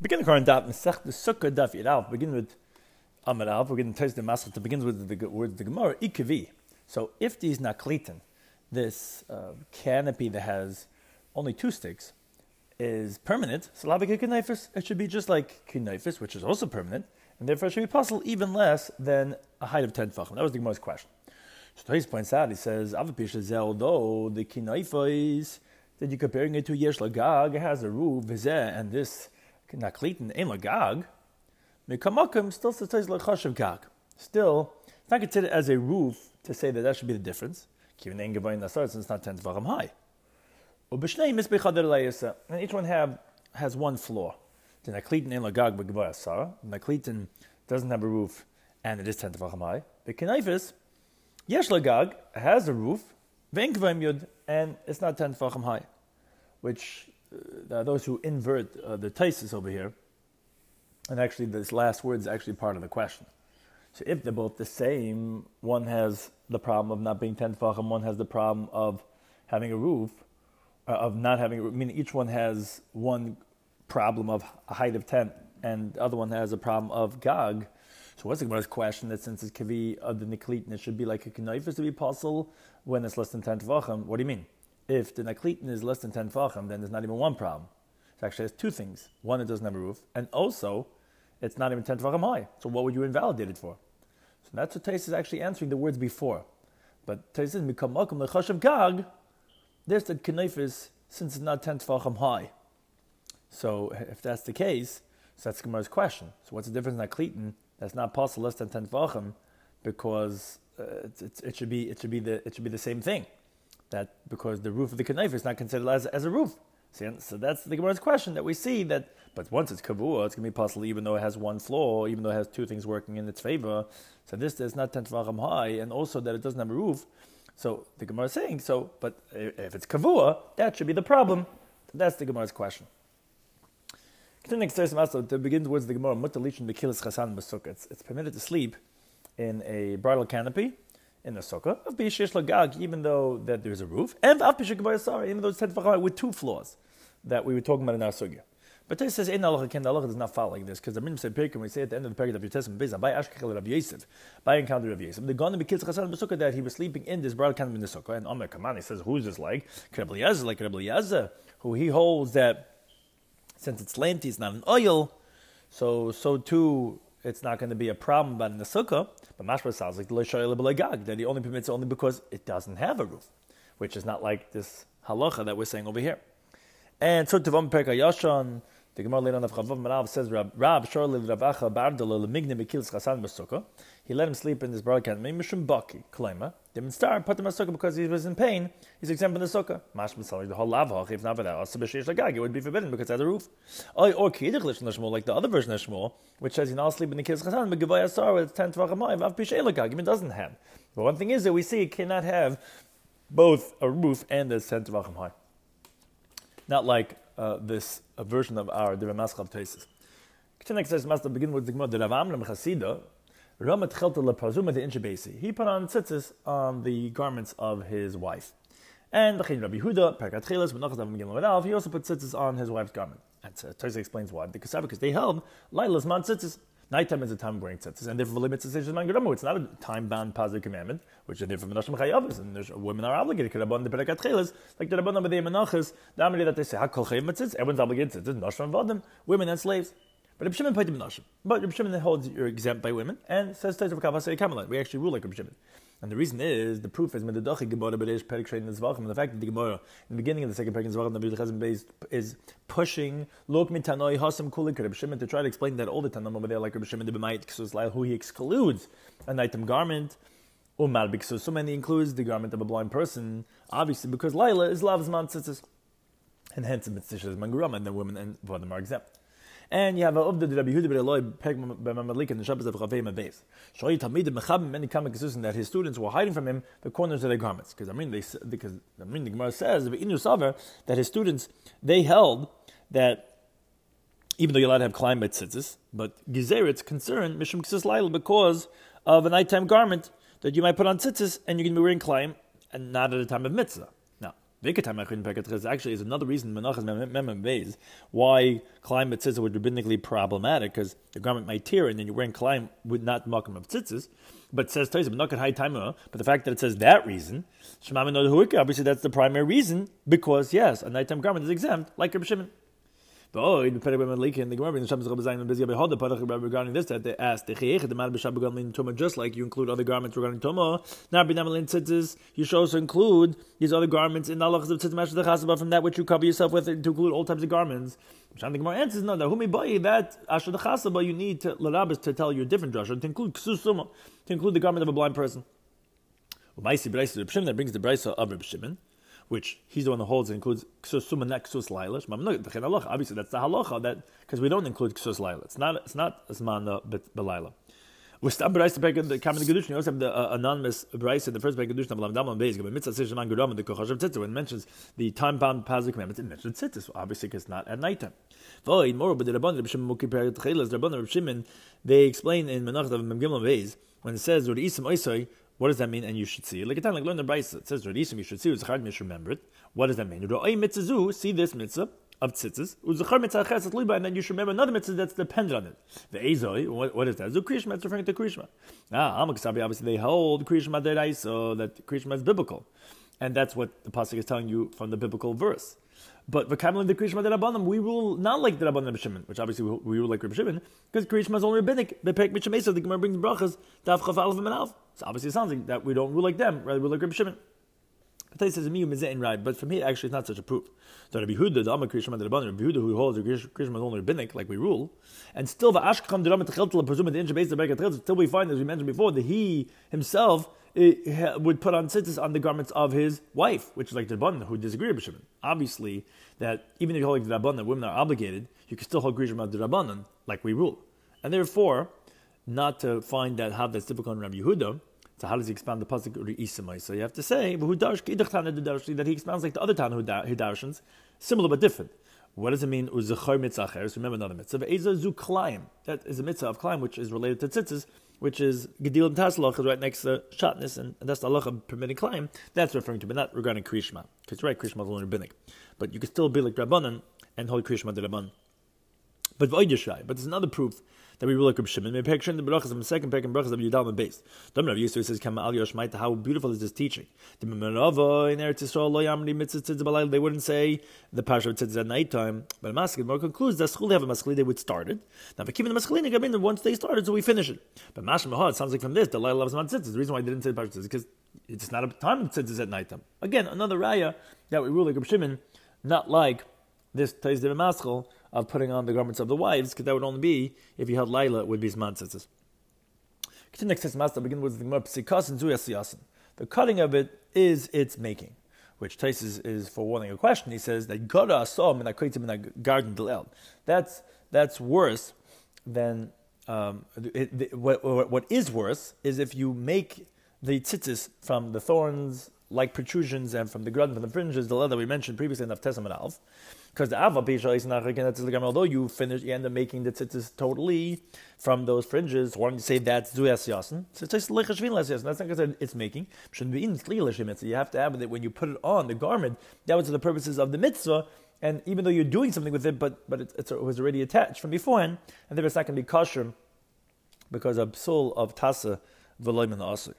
Begin the current daf Masech the Sukkah daf Yirav. Begin with Amar Av. We're going to taste the Masech. It begins with the words the Gemara Ikavi. So if these naklitin, this canopy that has only two sticks, is permanent, so lavik kinayfis, it should be just like kinayfis, which is also permanent, and therefore it should be possible even less than a height of 10 tefachim. That was the Gemara's question. So Tais points out, he says, Avapish though the kinayfis that you're comparing it to yesh lagag, it has a roof, vizeh, and this naklitin ein lagag, mekamakim still says lachashav gag. Still, it's not considered as a roof to say that should be the difference. Since it's not 10 tefachim high. And each one has one flaw. The naklitin ein lagag b'gvay asara. The naklitin doesn't have a roof, and it is 10 tefachim high. The kinayfis yesh lagag has a roof, ve'en gvayim yud, and it's not 10 tefachim high. Which there are those who invert the taisis over here, and actually this last word is actually part of the question. So if they're both the same, one has the problem of not being 10 tefachim, one has the problem of having a roof, of not having a roof, meaning each one has one problem of a height of 10, and the other one has a problem of gag. So what's the Gemara's question that since it's kavi of the niklitin, it should be like a knaifis to be possible when it's less than 10 tefachim? What do you mean? If the naklitin is less than 10 tefachim, then there's not even one problem. It actually has two things. One, it doesn't have a roof, and also, it's not even 10 tefachim high. So what would you invalidate it for? So that's what Tais is actually answering the words before. But Tais says, Mikam makom lechashav gag, there's the knaifis, since it's not 10 tefachim high. So if that's the case, so that's Gemara's question. So what's the difference in naklitin that's not possible less than 10 tefachim? Because it should be the same thing. That because the roof of the knaif is not considered as a roof. So that's the Gemara's question that we see that, but once it's kavua, it's going to be possible even though it has one flaw, even though it has two things working in its favor. So this is not 10 tefachim high, and also that it doesn't have a roof. So the Gemara is saying, but if it's kavua, that should be the problem. That's the Gemara's question. To begin the words of the Gemara, it's permitted to sleep in a bridal canopy, in the sukkah of bishish lagag, even though that there's a roof, and even though it's 10 tefachim with two flaws that we were talking about in our sugya. But this says, the halacha does not follow like this, because the minim said period, we say at the end of the period of your testament, based on by Ashkechel Rav Yosef, by encounter of Yosef, the gonna be kids chasan b'sukkah that he was sleeping in this bridal canopy in the sukkah, and Omer Kamani says, who's this like? Reb Eliezer, who he holds that since it's lenti, it's not an oil, so too it's not going to be a problem, but in the sukkah, but mashma sounds like the lo'shoyel b'legag, that he only permits it only because it doesn't have a roof, which is not like this halacha that we're saying over here. And so Tevam Perka Yashon, the Gemara later on of Chavav Marav says, Rab Shorli Ravacha Bardala Lemignim Bekils Chasan B'Sukkah. He let him sleep in this broadcast. Mishum Baki Klema. They didn't start put him in sukkah because he was in pain. He's exempt from the sukkah. Mashma Sali the whole lavach. If not for that, also b'sheish lagag, it would be forbidden because it has a roof. Or Kiddush Lishon like the other version of Shmuel, which says you now sleep in the Kils Chasan, but Gevay Asar with 10 tefachim high. Vav b'sheish lagag. Even doesn't have. But one thing is that we see it cannot have both a roof and a 10 tefachim high. Not like this version of our the Ramaschal Taisis. K'tenek says Master begin with the Gemara the Rav Amram Chasida Ramat Chelta LePazuma the Inchebesi. He put on tzitzis on the garments of his wife, and the Rabbi Yehuda Perkat Chelas Menachas Avim Gimel Rav. He also put tzitzis on his wife's garment. And Taisis explains why because they held Lailas man tzitzis. Nighttime is a time of wearing tzitzis, and therefore limits the man geramu. It's not a time-bound positive commandment, which is different from Menachim Chayavas, and women are obligated. Rabban the Perkat Chelas, like the Rabban B'dei Menachas, the Amri that they say Hakol Chayav Tzitzis, everyone's obligated to tzitzis, Nashim Vadim, women and slaves. But Reb Shimon paid him Nashim. But Reb Shimon holds you're exempt by women, and says Taiz of Kavasei Kamalite. We actually rule like Reb Shimon. And the reason is, the proof is Medadochi Gemara B'deish Perik Shein Nizvachim, and the fact that the Gemara, in the beginning of the second Perik Nizvachim, the B'deish Chazim is pushing Lok Mitanoi Hasam Kulik Reb Shimon to try to explain that all the Tanam over there, like Reb Shimon the B'mayit Ksus, who he excludes an item garment, Umar B'Ksus, so many includes the garment of a blind person, obviously because Laila is Lav's Man Tzitzis, and hence it's Tishas Manguram, and the women and Vadim are exempt. And you have a Uvda the Rabbi Yehuda B'Eloi Peg B'Mamalik and the Shabbos of Chavei Mabeis. Shoyi Talmid Mechabim many common consists that his students were hiding from him the corners of their garments because the Gemara says that his students they held that even though you're allowed to have climate tzitzis, but Gezerit's concerned Mishum Ksis Lail because of a nighttime garment that you might put on tzitzis and you're going to be wearing climb and not at a time of mitzvah. Now Actually, is another reason why climb with tzitzis would be rabbinically problematic, because the garment might tear and then you're wearing climb with not makom of tzitzis. But it says but the fact that it says that reason, obviously that's the primary reason, because yes, a nighttime garment is exempt, like Reb Shimon. In the Gemara, regarding this, that they asked, just like you include other garments regarding Toma, you should also include these other garments in the halachas of tzitzis from that which you cover yourself with, to include all types of garments. The Gemara answers, no, that asher the chasaba, you need to l'rabis to tell you a different drasha, to include ksus suma, to include the garment of a blind person. That brings the brisa of Reb Shimon, which he's the one that holds and includes ksus suma, not ksus laila. Obviously, that's the halacha, that because we don't include ksus laila. It's not asmana belaila. We stop brayse the kamen gedushin. You also have the anonymous brayse in the first gedushin of lamdam and beis. But mitzvah says shaman gedam the kochashav tzitzis. When it mentions the time-bound pasuk commandments, it mentions tzitzis. Obviously, because it's not at nighttime. Void more, but the rabbanon Reb Shimon mukipar tchilas. The rabbanon Reb Shimon, they explain in menachot of memgimel beis when it says rod isim oisoi. What does that mean? And you should see it. Like learn the brayse. It says rod isim. You should see. It's hard to remember it. What does that mean? Mitzvah. See this mitzvah of tzitzis, and then you should remember another mitzvah that's dependent on it. The ezoi, what is that? Krishma, it's referring to Krishma. Obviously they hold Krishma deraisa, that Krishma is biblical, and that's what the pasuk is telling you from the biblical verse. But the Krishma derabanan, we rule not like the Rabbanan Reb Shimon, which obviously we rule like Reb Shimon, because Krishma is only rabbinic. The Gemara brings brachas, daf chaf alef and alef. So obviously it sounds like that we don't rule like them, rather we rule like Reb Shimon. But from here, actually, it's not such a proof. So Rabbi Yehuda, the Amar Krishma, the Rabbanan, Rabbi Yehuda, who holds the Krishma is only rabbinic, like we rule, and still the Ashkam the Ramat Techel presume the Incha base the Berkat Techel. Still, we find, as we mentioned before, that he himself would put on tzitzis on the garments of his wife, which is like the Rabbanan, who disagree with Shimon. Obviously, that even if you hold like the Rabbanan, women are obligated, you can still hold Krishma the Rabbanan, like we rule, and therefore, not to find that how that's difficult in Rabbi Yehuda. So how does he expand the pasuk reisimai? So you have to say that he expounds like the other Tana who darshans, similar but different. What does it mean? Uzachar mitzacher. Remember another mitzvah. Zu klaim. That is a mitzvah of klaim, which is related to tzitzis, which is gedil and taslach, is right next to shatness, and that's the halacha permitting klaim. That's referring to, but not regarding krishma. Because right, krishma is only rabbinic, but you can still be like Rabbanan and hold krishma the Rabban. But there's another proof that we rule like Reb Shimon. We picture in the brachas of the second parak in brachas of Yudal and base. Dom Rav Yisrael says, "Kama al yoshmaita." How beautiful is this teaching? The Merava in Eretz Yisrael lo yamri mitzvah tzitzis b'layla. They wouldn't say the parsha of tzitzis at nighttime, but Maskil more concludes that schul have a maskili. They would start it. Now, but keeping the maskili again, once they started, so we finish it. But Mashma Mahad, it sounds like from this the Layla loves man tzitzis. The reason why I didn't say the parsha tzitzis is because it's not a time of tzitzis at nighttime. Again, another raya that we rule like Reb Shimon, not like this Taiz de Maskil of putting on the garments of the wives, because that would only be if you held Laila, it would be Zman tzitzis. Continue next text master begin with the Gemara Psikas and Zuyas Yasin. The cutting of it is its making, which Tais is forewarning a question. He says that Gada Asom in a garden Dilel. That's worse than what is worse is if you make the tzitzis from the thorns like protrusions and from the grud and from the fringes, the leather we mentioned previously in the Tessam and Alf. Because the Ava Pisha is not again, although you end up making the tzitzis totally from those fringes, why don't you say that's Zuyas Yasin? So it's just Lechashvin Les Yasin. That's not because it's making. Shouldn't be in Tzli. You have to have it when you put it on the garment, that was for the purposes of the mitzvah, and even though you're doing something with it, but it was already attached from beforehand, and therefore it's not going to be kosher because of psul of tasa v'loim and asur.